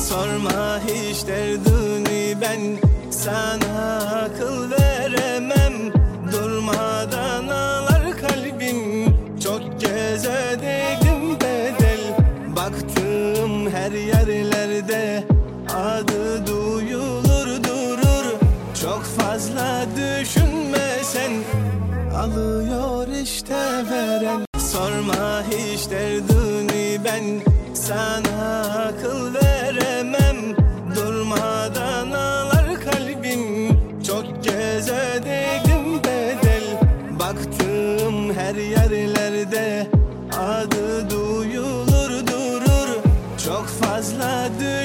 Sorma hiç derdini, ben sana akıl veremem. Durmadan ağlar kalbim, çok kez ödedim bedel. Baktığım her yerlerde adı duyulur durur. Çok fazla düşünme sen, alıyor işte veren. Sorma hiç derdini, ben sana